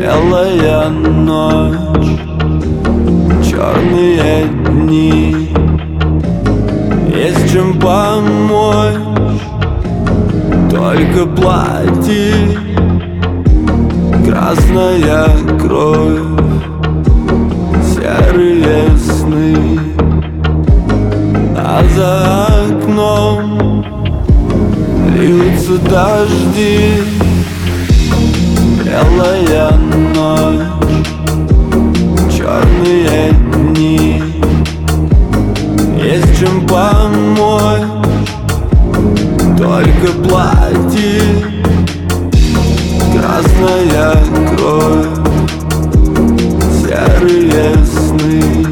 Белая ночь, черные дни, есть чем помочь, только плати. Красная кровь, серые сны, а за окном льются дожди. Белая ночь, черные дни, есть чем помочь, только плати. Красная кровь, серые сны,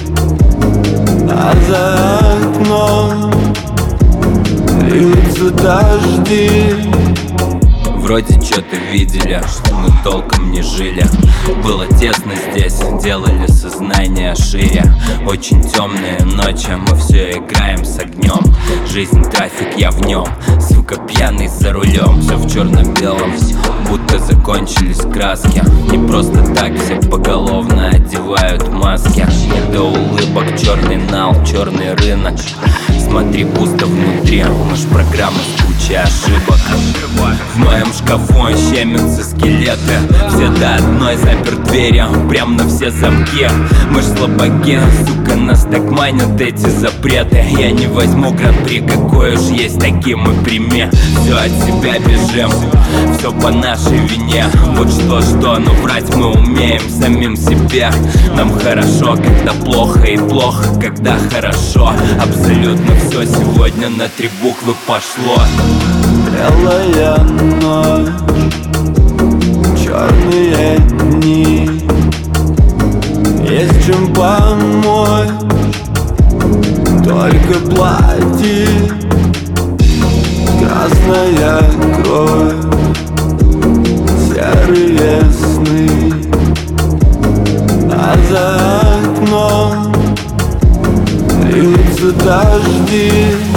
а за окном льются дожди. Вроде что-то видели, мы толком не жили. Было тесно здесь, делали сознание шире. Очень темные ночи, мы все играем с огнем. Жизнь, трафик, я в нем, сука, пьяный за рулем. Все в черно-белом, будто закончились краски. Не просто так все поголовно одевают маски. До улыбок черный нал, черный рынок. Смотри, пусто внутри, наш программа с кучей ошибок. В моем шкафу щемятся скелеты, все до одной запер двери, прям на все замки. Мы ж слабаки, сука, нас так манят эти запреты. Я не возьму гран-при, какой уж есть, таким мы прими. Все от себя бежим, все по нашей вине. Вот что, но врать мы умеем самим себе. Нам хорошо, когда плохо, и плохо, когда хорошо. Абсолютно все сегодня на 3 буквы пошло. Белая ночь, черные дни, есть чем помочь, только плати. Красная кровь, серые сны, а за окном льются дожди.